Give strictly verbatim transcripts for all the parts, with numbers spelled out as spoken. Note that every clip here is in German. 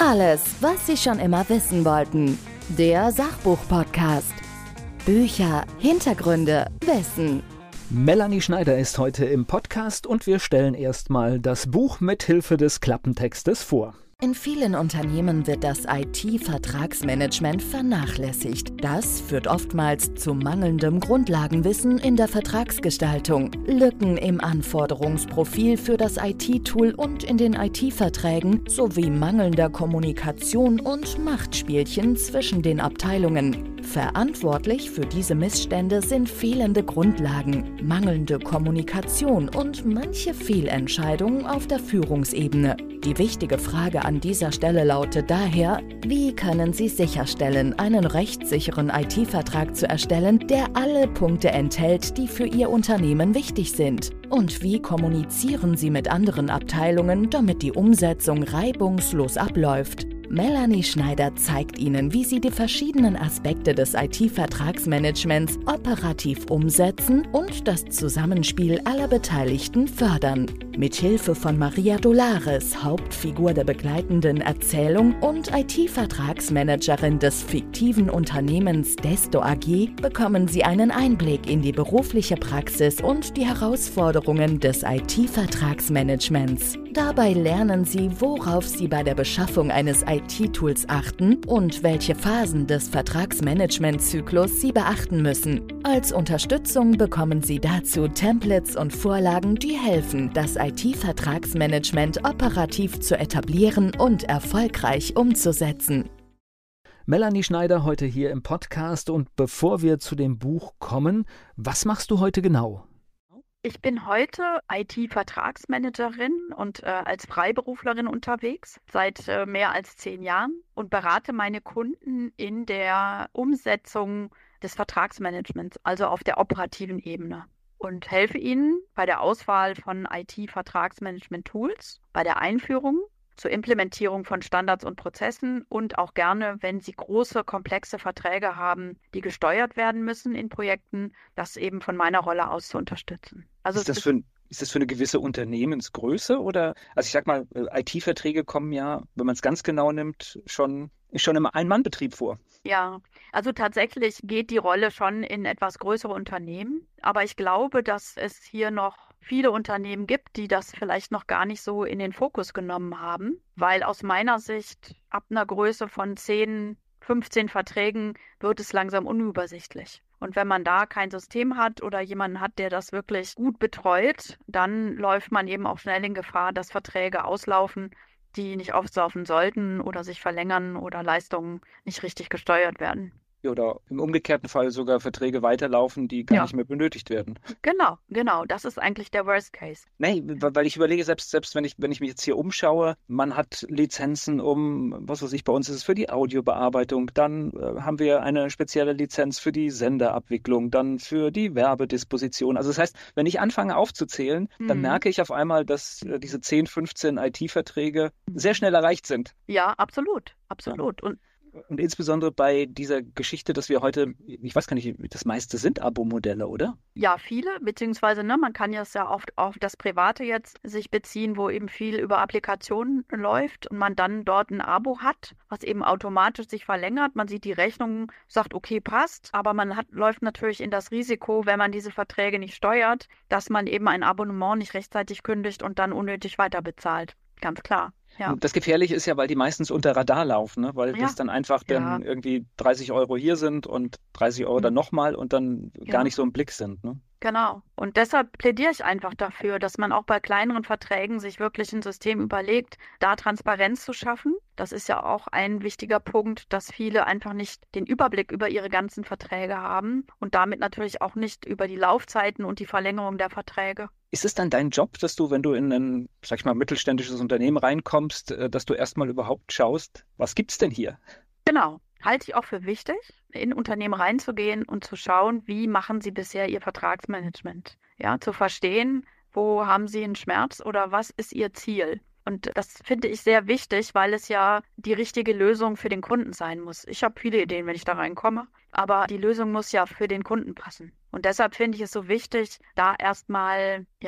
Alles, was Sie schon immer wissen wollten. Der Sachbuch-Podcast. Bücher, Hintergründe, Wissen. Melanie Schneider ist heute im Podcast und wir stellen erstmal das Buch mit Hilfe des Klappentextes vor. In vielen Unternehmen wird das I T-Vertragsmanagement vernachlässigt. Das führt oftmals zu mangelndem Grundlagenwissen in der Vertragsgestaltung, Lücken im Anforderungsprofil für das I T-Tool und in den I T-Verträgen sowie mangelnder Kommunikation und Machtspielchen zwischen den Abteilungen. Verantwortlich für diese Missstände sind fehlende Grundlagen, mangelnde Kommunikation und manche Fehlentscheidungen auf der Führungsebene. Die wichtige Frage an dieser Stelle lautet daher: Wie können Sie sicherstellen, einen rechtssicheren I T-Vertrag zu erstellen, der alle Punkte enthält, die für Ihr Unternehmen wichtig sind? Und wie kommunizieren Sie mit anderen Abteilungen, damit die Umsetzung reibungslos abläuft? Melanie Schneider zeigt Ihnen, wie Sie die verschiedenen Aspekte des I T-Vertragsmanagements operativ umsetzen und das Zusammenspiel aller Beteiligten fördern. Mithilfe von Maria Dolores, Hauptfigur der begleitenden Erzählung und I T-Vertragsmanagerin des fiktiven Unternehmens Desto A G, bekommen Sie einen Einblick in die berufliche Praxis und die Herausforderungen des I T-Vertragsmanagements. Dabei lernen Sie, worauf Sie bei der Beschaffung eines I T-Tools achten und welche Phasen des Vertragsmanagementzyklus Sie beachten müssen. Als Unterstützung bekommen Sie dazu Templates und Vorlagen, die helfen, das I T-Vertragsmanagement operativ zu etablieren und erfolgreich umzusetzen. Melanie Schneider heute hier im Podcast und bevor wir zu dem Buch kommen, was machst du heute genau? Ich bin heute I T-Vertragsmanagerin und äh, als Freiberuflerin unterwegs seit äh, mehr als zehn Jahren und berate meine Kunden in der Umsetzung des Vertragsmanagements, also auf der operativen Ebene. Und helfe ihnen bei der Auswahl von I T-Vertragsmanagement-Tools, bei der Einführung, zur Implementierung von Standards und Prozessen und auch gerne, wenn sie große, komplexe Verträge haben, die gesteuert werden müssen in Projekten, das eben von meiner Rolle aus zu unterstützen. Also ist das für ein Ist das für eine gewisse Unternehmensgröße oder, also ich sag mal, I T-Verträge kommen ja, wenn man es ganz genau nimmt, schon, schon im Ein-Mann-Betrieb vor. Ja, also tatsächlich geht die Rolle schon in etwas größere Unternehmen, aber ich glaube, dass es hier noch viele Unternehmen gibt, die das vielleicht noch gar nicht so in den Fokus genommen haben, weil aus meiner Sicht ab einer Größe von zehn, fünfzehn Verträgen wird es langsam unübersichtlich. Und wenn man da kein System hat oder jemanden hat, der das wirklich gut betreut, dann läuft man eben auch schnell in Gefahr, dass Verträge auslaufen, die nicht auslaufen sollten oder sich verlängern oder Leistungen nicht richtig gesteuert werden. Oder im umgekehrten Fall sogar Verträge weiterlaufen, die gar Ja. nicht mehr benötigt werden. Genau, genau. Das ist eigentlich der Worst Case. Nee, weil ich überlege, selbst, selbst wenn ich, wenn ich mich jetzt hier umschaue, man hat Lizenzen um, was weiß ich, bei uns ist es für die Audiobearbeitung, dann äh, haben wir eine spezielle Lizenz für die Senderabwicklung, dann für die Werbedisposition. Also das heißt, wenn ich anfange aufzuzählen, Mhm. dann merke ich auf einmal, dass äh, diese zehn, fünfzehn I T-Verträge sehr schnell erreicht sind. Ja, absolut, absolut. Und Und insbesondere bei dieser Geschichte, dass wir heute, ich weiß gar nicht, das meiste sind Abo-Modelle, oder? ja, viele, beziehungsweise ne, man kann ja es ja oft auf das Private jetzt sich beziehen, wo eben viel über Applikationen läuft und man dann dort ein Abo hat, was eben automatisch sich verlängert. Man sieht die Rechnung, sagt, okay, passt, aber man hat, läuft natürlich in das Risiko, wenn man diese Verträge nicht steuert, dass man eben ein Abonnement nicht rechtzeitig kündigt und dann unnötig weiter bezahlt. Ganz klar. Ja. Das Gefährliche ist ja, weil die meistens unter Radar laufen, ne? Weil Ja. das dann einfach Ja. dann irgendwie dreißig Euro hier sind und dreißig Euro Mhm. dann nochmal und dann Ja. gar nicht so im Blick sind, ne? Genau. Und deshalb plädiere ich einfach dafür, dass man auch bei kleineren Verträgen sich wirklich ein System überlegt, da Transparenz zu schaffen. Das ist ja auch ein wichtiger Punkt, dass viele einfach nicht den Überblick über ihre ganzen Verträge haben und damit natürlich auch nicht über die Laufzeiten und die Verlängerung der Verträge. Ist es dann dein Job, dass du, wenn du in ein, sag ich mal, mittelständisches Unternehmen reinkommst, äh, dass du erstmal überhaupt schaust, was gibt's denn hier? Genau. Halte ich auch für wichtig, in Unternehmen reinzugehen und zu schauen, wie machen sie bisher ihr Vertragsmanagement. Ja, zu verstehen, wo haben sie einen Schmerz oder was ist ihr Ziel. Und das finde ich sehr wichtig, weil es ja die richtige Lösung für den Kunden sein muss. Ich habe viele Ideen, wenn ich da reinkomme, aber die Lösung muss ja für den Kunden passen. Und deshalb finde ich es so wichtig, da erstmal, ja,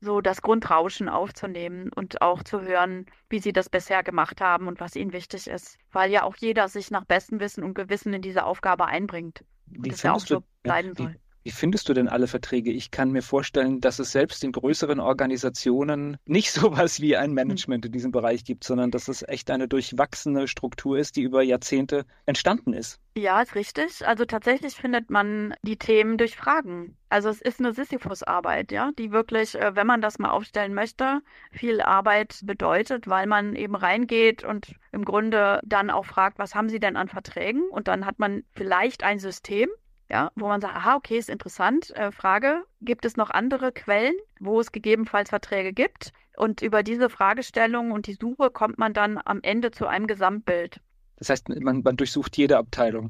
so das Grundrauschen aufzunehmen und auch zu hören, wie sie das bisher gemacht haben und was ihnen wichtig ist. Weil ja auch jeder sich nach bestem Wissen und Gewissen in diese Aufgabe einbringt. Und Wie das ja auch findest du, so bleiben wie, soll. wie findest du denn alle Verträge? Ich kann mir vorstellen, dass es selbst in größeren Organisationen nicht sowas wie ein Management in diesem Bereich gibt, sondern dass es echt eine durchwachsene Struktur ist, die über Jahrzehnte entstanden ist. Ja, ist richtig. Also tatsächlich findet man die Themen durch Fragen. Also es ist eine Sisyphus-Arbeit, ja, die wirklich, äh, wenn man das mal aufstellen möchte, viel Arbeit bedeutet, weil man eben reingeht und im Grunde dann auch fragt, was haben Sie denn an Verträgen? Und dann hat man vielleicht ein System, ja, wo man sagt, aha, okay, ist interessant. Äh, Frage, gibt es noch andere Quellen, wo es gegebenenfalls Verträge gibt? Und über diese Fragestellung und die Suche kommt man dann am Ende zu einem Gesamtbild. Das heißt, man, man durchsucht jede Abteilung.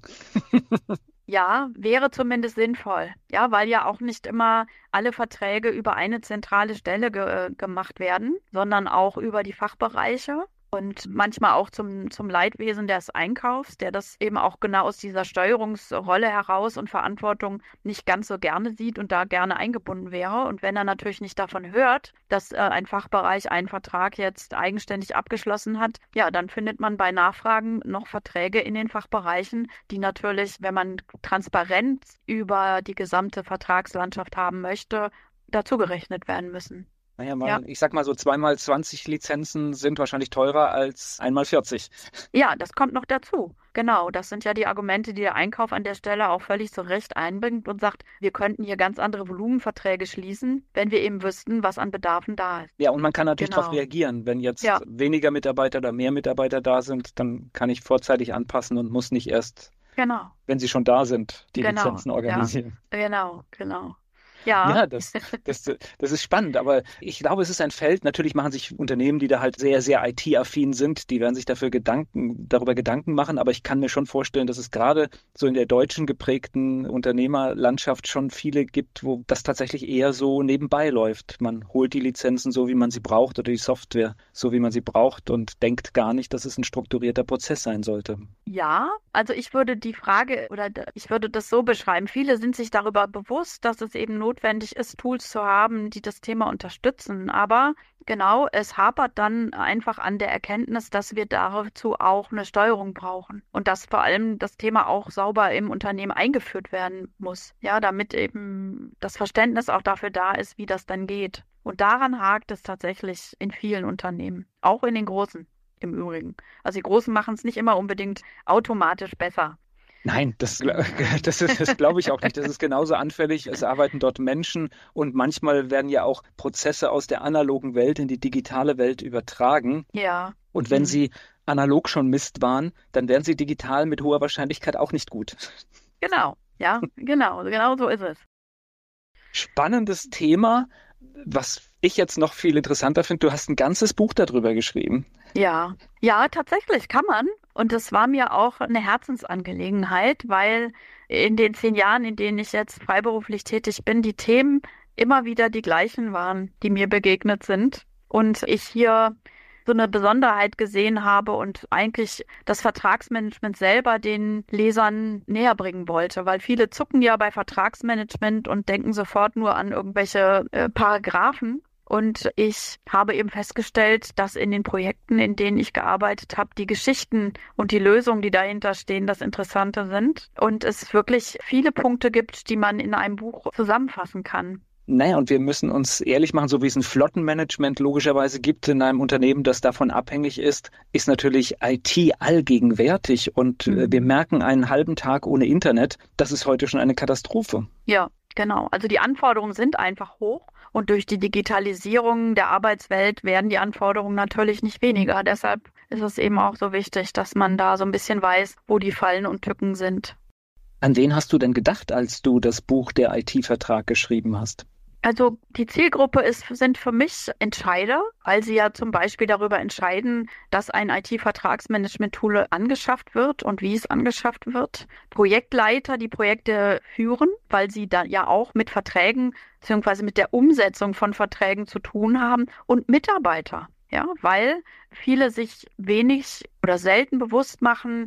Ja, wäre zumindest sinnvoll. Ja, weil ja auch nicht immer alle Verträge über eine zentrale Stelle ge gemacht werden, sondern auch über die Fachbereiche. Und manchmal auch zum, zum Leidwesen des Einkaufs, der das eben auch genau aus dieser Steuerungsrolle heraus und Verantwortung nicht ganz so gerne sieht und da gerne eingebunden wäre. Und wenn er natürlich nicht davon hört, dass äh, ein Fachbereich einen Vertrag jetzt eigenständig abgeschlossen hat, ja, dann findet man bei Nachfragen noch Verträge in den Fachbereichen, die natürlich, wenn man Transparenz über die gesamte Vertragslandschaft haben möchte, dazugerechnet werden müssen. Naja, mal, Ja. ich sag mal so, zweimal zwanzig Lizenzen sind wahrscheinlich teurer als einmal vierzig. Ja, das kommt noch dazu. Genau, das sind ja die Argumente, die der Einkauf an der Stelle auch völlig zu Recht einbringt und sagt, wir könnten hier ganz andere Volumenverträge schließen, wenn wir eben wüssten, was an Bedarfen da ist. Ja, und man kann natürlich Genau. darauf reagieren. Wenn jetzt Ja. weniger Mitarbeiter oder mehr Mitarbeiter da sind, dann kann ich vorzeitig anpassen und muss nicht erst, Genau, wenn sie schon da sind, die Genau, Lizenzen organisieren. genau, genau. Ja, Ja, das, das, das ist spannend, aber ich glaube, es ist ein Feld. Natürlich machen sich Unternehmen, die da halt sehr, sehr I T-affin sind, die werden sich dafür Gedanken, darüber Gedanken machen, aber ich kann mir schon vorstellen, dass es gerade so in der deutschen geprägten Unternehmerlandschaft schon viele gibt, wo das tatsächlich eher so nebenbei läuft. Man holt die Lizenzen so, wie man sie braucht oder die Software so, wie man sie braucht und denkt gar nicht, dass es ein strukturierter Prozess sein sollte. ja, also ich würde die Frage oder d- ich würde das so beschreiben. Viele sind sich darüber bewusst, dass es eben notwendig ist, Tools zu haben, die das Thema unterstützen. Aber genau, es hapert dann einfach an der Erkenntnis, dass wir dazu auch eine Steuerung brauchen und dass vor allem das Thema auch sauber im Unternehmen eingeführt werden muss. Ja, damit eben das Verständnis auch dafür da ist, wie das dann geht. Und daran hakt es tatsächlich in vielen Unternehmen, auch in den großen. Im Übrigen. Also die Großen machen es nicht immer unbedingt automatisch besser. Nein, das, das, ist, das glaube ich auch nicht. Das ist genauso anfällig. Es arbeiten dort Menschen und manchmal werden ja auch Prozesse aus der analogen Welt in die digitale Welt übertragen. Ja. Und wenn Mhm. sie analog schon Mist waren, dann werden sie digital mit hoher Wahrscheinlichkeit auch nicht gut. Genau. Ja, genau. Genau so ist es. Spannendes Thema, was ich jetzt noch viel interessanter finde. Du hast ein ganzes Buch darüber geschrieben. Ja. Ja, tatsächlich kann man. Und das war mir auch eine Herzensangelegenheit, weil in den zehn Jahren, in denen ich jetzt freiberuflich tätig bin, die Themen immer wieder die gleichen waren, die mir begegnet sind. Und ich hier so eine Besonderheit gesehen habe und eigentlich das Vertragsmanagement selber den Lesern näher bringen wollte, weil viele zucken ja bei Vertragsmanagement und denken sofort nur an irgendwelche äh, Paragraphen. Und ich habe eben festgestellt, dass in den Projekten, in denen ich gearbeitet habe, die Geschichten und die Lösungen, die dahinter stehen, das Interessante sind. Und es wirklich viele Punkte gibt, die man in einem Buch zusammenfassen kann. Naja, und wir müssen uns ehrlich machen, so wie es ein Flottenmanagement logischerweise gibt in einem Unternehmen, das davon abhängig ist, ist natürlich I T allgegenwärtig. Und Mhm. wir merken einen halben Tag ohne Internet, das ist heute schon eine Katastrophe. Ja, genau. Also die Anforderungen sind einfach hoch. Und durch die Digitalisierung der Arbeitswelt werden die Anforderungen natürlich nicht weniger. Deshalb ist es eben auch so wichtig, dass man da so ein bisschen weiß, wo die Fallen und Tücken sind. An wen hast du denn gedacht, als du das Buch Der I T-Vertrag geschrieben hast? Also die Zielgruppe ist, sind für mich Entscheider, weil sie ja zum Beispiel darüber entscheiden, dass ein I T-Vertragsmanagement-Tool angeschafft wird und wie es angeschafft wird. Projektleiter, die Projekte führen, weil sie da ja auch mit Verträgen bzw. mit der Umsetzung von Verträgen zu tun haben. Und Mitarbeiter, ja, weil viele sich wenig oder selten bewusst machen,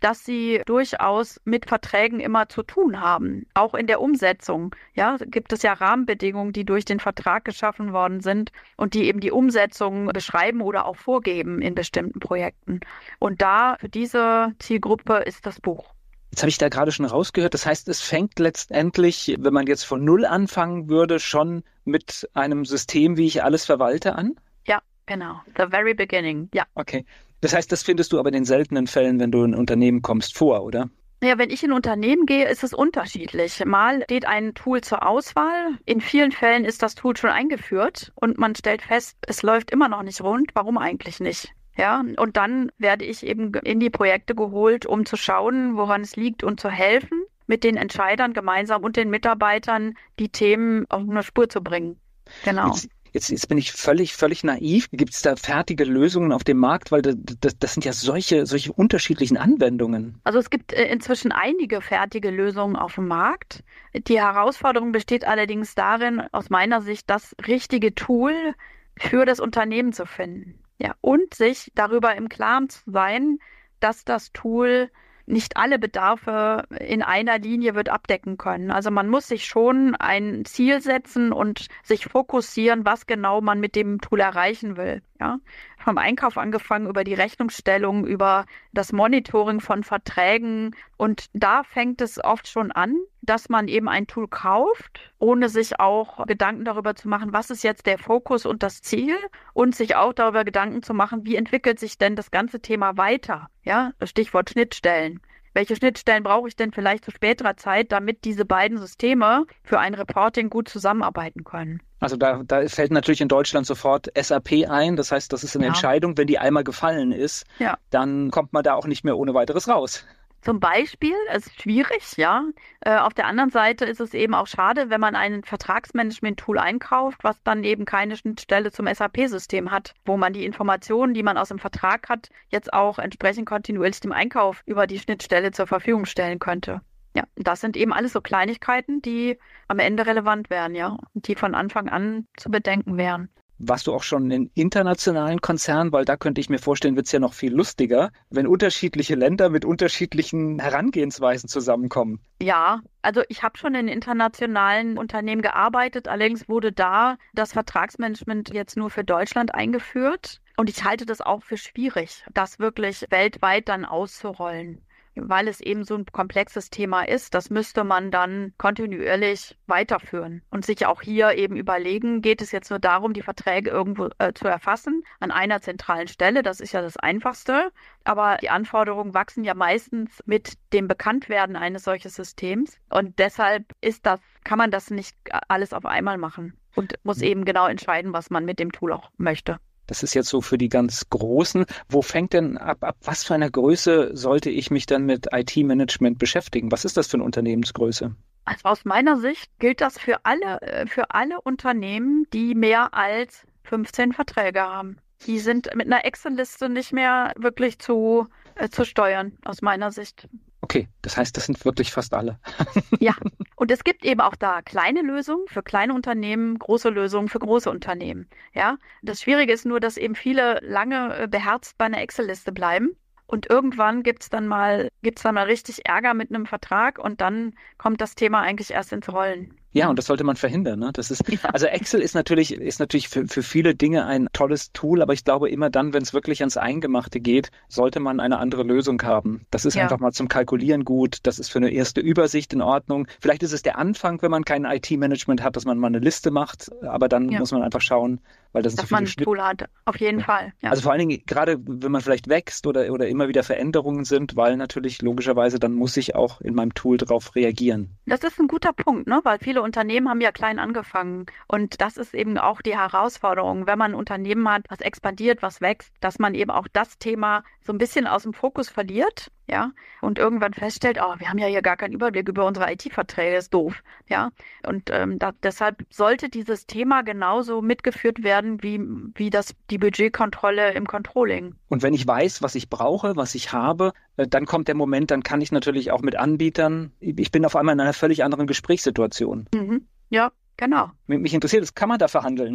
dass sie durchaus mit Verträgen immer zu tun haben. Auch in der Umsetzung, ja, gibt es ja Rahmenbedingungen, die durch den Vertrag geschaffen worden sind und die eben die Umsetzung beschreiben oder auch vorgeben in bestimmten Projekten. Und da, für diese Zielgruppe ist das Buch. Jetzt habe ich da gerade schon rausgehört, das heißt, es fängt letztendlich, wenn man jetzt von Null anfangen würde, schon mit einem System, wie ich alles verwalte, an? Ja, genau. The very beginning, ja. Okay. Das heißt, das findest du aber in den seltenen Fällen, wenn du in ein Unternehmen kommst, vor, oder? Ja, wenn ich in ein Unternehmen gehe, ist es unterschiedlich. Mal steht ein Tool zur Auswahl. In vielen Fällen ist das Tool schon eingeführt und man stellt fest, es läuft immer noch nicht rund. Warum eigentlich nicht? Ja, und dann werde ich eben in die Projekte geholt, um zu schauen, woran es liegt und zu helfen, mit den Entscheidern gemeinsam und den Mitarbeitern die Themen auf eine Spur zu bringen. Genau. Jetzt, jetzt, jetzt bin ich völlig, völlig naiv. Gibt es da fertige Lösungen auf dem Markt? Weil das, das, das sind ja solche, solche unterschiedlichen Anwendungen. Also es gibt inzwischen einige fertige Lösungen auf dem Markt. Die Herausforderung besteht allerdings darin, aus meiner Sicht, das richtige Tool für das Unternehmen zu finden. Ja, und sich darüber im Klaren zu sein, dass das Tool nicht alle Bedarfe in einer Linie wird abdecken können. Also man muss sich schon ein Ziel setzen und sich fokussieren, was genau man mit dem Tool erreichen will. Ja, vom Einkauf angefangen über die Rechnungsstellung, über das Monitoring von Verträgen. Und da fängt es oft schon an, dass man eben ein Tool kauft, ohne sich auch Gedanken darüber zu machen, was ist jetzt der Fokus und das Ziel, und sich auch darüber Gedanken zu machen, wie entwickelt sich denn das ganze Thema weiter? Ja, Stichwort Schnittstellen. Welche Schnittstellen brauche ich denn vielleicht zu späterer Zeit, damit diese beiden Systeme für ein Reporting gut zusammenarbeiten können? Also da, da fällt natürlich in Deutschland sofort S A P ein. Das heißt, das ist eine ja. Entscheidung, wenn die einmal gefallen ist, ja. dann kommt man da auch nicht mehr ohne weiteres raus. Zum Beispiel, es ist schwierig, ja. Äh, auf der anderen Seite ist es eben auch schade, wenn man ein Vertragsmanagement-Tool einkauft, was dann eben keine Schnittstelle zum S A P-System hat, wo man die Informationen, die man aus dem Vertrag hat, jetzt auch entsprechend kontinuierlich dem Einkauf über die Schnittstelle zur Verfügung stellen könnte. Ja, das sind eben alles so Kleinigkeiten, die am Ende relevant wären, ja, und die von Anfang an zu bedenken wären. Warst du auch schon in internationalen Konzernen? Weil da könnte ich mir vorstellen, wird es ja noch viel lustiger, wenn unterschiedliche Länder mit unterschiedlichen Herangehensweisen zusammenkommen. Ja, also ich habe schon in internationalen Unternehmen gearbeitet. Allerdings wurde da das Vertragsmanagement jetzt nur für Deutschland eingeführt. Und ich halte das auch für schwierig, das wirklich weltweit dann auszurollen, weil es eben so ein komplexes Thema ist. Das müsste man dann kontinuierlich weiterführen und sich auch hier eben überlegen, geht es jetzt nur darum, die Verträge irgendwo äh, zu erfassen, an einer zentralen Stelle. Das ist ja das Einfachste. Aber die Anforderungen wachsen ja meistens mit dem Bekanntwerden eines solchen Systems. Und deshalb ist das, kann man das nicht alles auf einmal machen und muss eben genau entscheiden, was man mit dem Tool auch möchte. Das ist jetzt so für die ganz Großen. Wo fängt denn ab, ab was für einer Größe sollte ich mich dann mit I T-Management beschäftigen? Was ist das für eine Unternehmensgröße? Also aus meiner Sicht gilt das für alle, für alle Unternehmen, die mehr als fünfzehn Verträge haben. Die sind mit einer Excel-Liste nicht mehr wirklich zu, äh, zu steuern, aus meiner Sicht. Okay, das heißt, das sind wirklich fast alle. Ja, und es gibt eben auch da kleine Lösungen für kleine Unternehmen, große Lösungen für große Unternehmen. Ja, das Schwierige ist nur, dass eben viele lange beherzt bei einer Excel-Liste bleiben. Und irgendwann gibt's dann mal, gibt's dann mal richtig Ärger mit einem Vertrag und dann kommt das Thema eigentlich erst ins Rollen. Ja, und das sollte man verhindern. Ne? Das ist, ja. Also Excel ist natürlich, ist natürlich für, für viele Dinge ein tolles Tool, aber ich glaube immer dann, wenn es wirklich ans Eingemachte geht, sollte man eine andere Lösung haben. Das ist ja. einfach mal zum Kalkulieren gut, das ist für eine erste Übersicht in Ordnung. Vielleicht ist es der Anfang, wenn man kein I T-Management hat, dass man mal eine Liste macht, aber dann ja. muss man einfach schauen, weil das sind dass so viele man ein Tool hat, auf jeden ja. Fall. Ja. Also vor allen Dingen, gerade wenn man vielleicht wächst oder, oder immer wieder Veränderungen sind, weil natürlich logischerweise, dann muss ich auch in meinem Tool darauf reagieren. Das ist ein guter Punkt, ne? Weil viele Unternehmen haben ja klein angefangen. Und das ist eben auch die Herausforderung, wenn man ein Unternehmen hat, was expandiert, was wächst, dass man eben auch das Thema so ein bisschen aus dem Fokus verliert, ja, und irgendwann feststellt, oh, wir haben ja hier gar keinen Überblick über unsere I T-Verträge, ist doof, ja. Und ähm, da, deshalb sollte dieses Thema genauso mitgeführt werden, wie, wie das, die Budgetkontrolle im Controlling. Und wenn ich weiß, was ich brauche, was ich habe, äh, dann kommt der Moment, dann kann ich natürlich auch mit Anbietern, ich bin auf einmal in einer völlig anderen Gesprächssituation. Mhm. Ja, Genau. Mich interessiert es, kann man da verhandeln?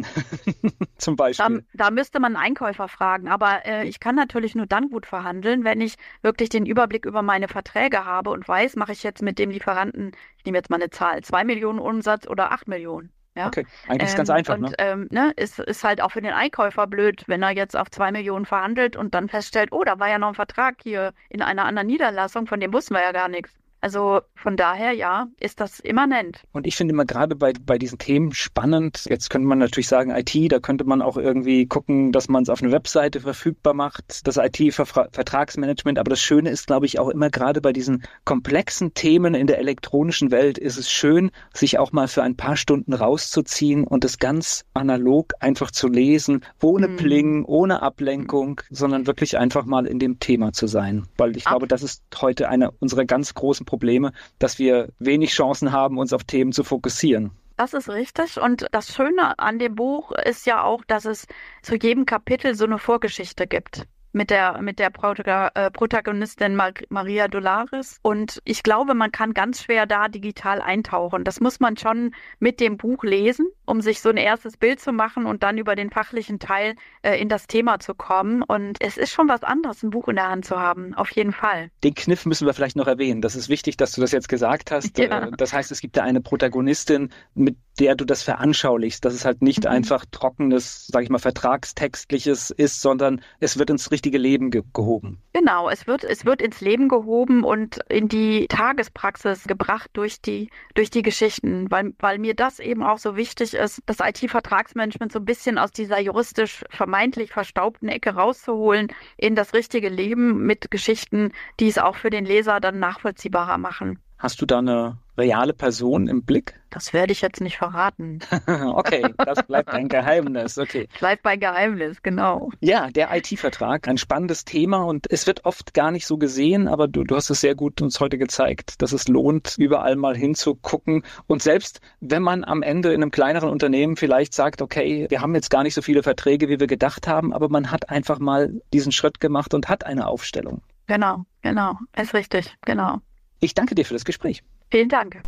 Zum Beispiel. Da, da müsste man einen Einkäufer fragen. Aber äh, ich kann natürlich nur dann gut verhandeln, wenn ich wirklich den Überblick über meine Verträge habe und weiß, mache ich jetzt mit dem Lieferanten, ich nehme jetzt mal eine Zahl, zwei Millionen Umsatz oder acht Millionen. Ja? Okay, eigentlich ist es Ähm, ganz einfach, und ne? ähm, ne, ist, ist halt auch für den Einkäufer blöd, wenn er jetzt auf zwei Millionen verhandelt und dann feststellt, oh, da war ja noch ein Vertrag hier in einer anderen Niederlassung, von dem wussten wir ja gar nichts. Also von daher, ja, ist das immanent. Und ich finde immer gerade bei, bei diesen Themen spannend, jetzt könnte man natürlich sagen I T, da könnte man auch irgendwie gucken, dass man es auf eine Webseite verfügbar macht, das I T-Vertragsmanagement. Aber das Schöne ist, glaube ich, auch immer gerade bei diesen komplexen Themen in der elektronischen Welt ist es schön, sich auch mal für ein paar Stunden rauszuziehen und das ganz analog einfach zu lesen, ohne Mhm. Pling, ohne Ablenkung, sondern wirklich einfach mal in dem Thema zu sein. Weil ich Ab- glaube, das ist heute eine unserer ganz großen Probleme, dass wir wenig Chancen haben, uns auf Themen zu fokussieren. Das ist richtig. Und das Schöne an dem Buch ist ja auch, dass es zu jedem Kapitel so eine Vorgeschichte gibt. Mit der, mit der Protaga- äh, Protagonistin Mar- Maria Dolores. Und ich glaube, man kann ganz schwer da digital eintauchen. Das muss man schon mit dem Buch lesen, um sich so ein erstes Bild zu machen und dann über den fachlichen Teil äh, in das Thema zu kommen. Und es ist schon was anderes, ein Buch in der Hand zu haben. Auf jeden Fall. Den Kniff müssen wir vielleicht noch erwähnen. Das ist wichtig, dass du das jetzt gesagt hast. Ja. Äh, Das heißt, es gibt da eine Protagonistin, mit der du das veranschaulichst, dass es halt nicht Mhm. einfach trockenes, sage ich mal, vertragstextliches ist, sondern es wird ins richtige Leben ge gehoben. Genau, es wird, es wird ins Leben gehoben und in die Tagespraxis gebracht durch die, durch die Geschichten, weil, weil mir das eben auch so wichtig ist, das I T-Vertragsmanagement so ein bisschen aus dieser juristisch vermeintlich verstaubten Ecke rauszuholen in das richtige Leben mit Geschichten, die es auch für den Leser dann nachvollziehbarer machen. Hast du da eine reale Person im Blick? Das werde ich jetzt nicht verraten. Okay, das bleibt ein Geheimnis. Okay. Bleibt bei Geheimnis, genau. Ja, der I T-Vertrag, ein spannendes Thema und es wird oft gar nicht so gesehen, aber du, du hast es sehr gut uns heute gezeigt, dass es lohnt, überall mal hinzugucken. Und selbst wenn man am Ende in einem kleineren Unternehmen vielleicht sagt, okay, wir haben jetzt gar nicht so viele Verträge, wie wir gedacht haben, aber man hat einfach mal diesen Schritt gemacht und hat eine Aufstellung. Genau, genau. Ist richtig, genau. Ich danke dir für das Gespräch. Vielen Dank.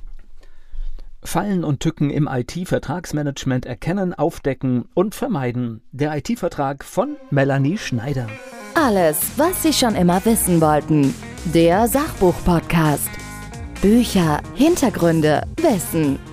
Fallen und Tücken im I T-Vertragsmanagement erkennen, aufdecken und vermeiden. Der I T-Vertrag von Melanie Schneider. Alles, was Sie schon immer wissen wollten. Der Sachbuch-Podcast. Bücher, Hintergründe, Wissen.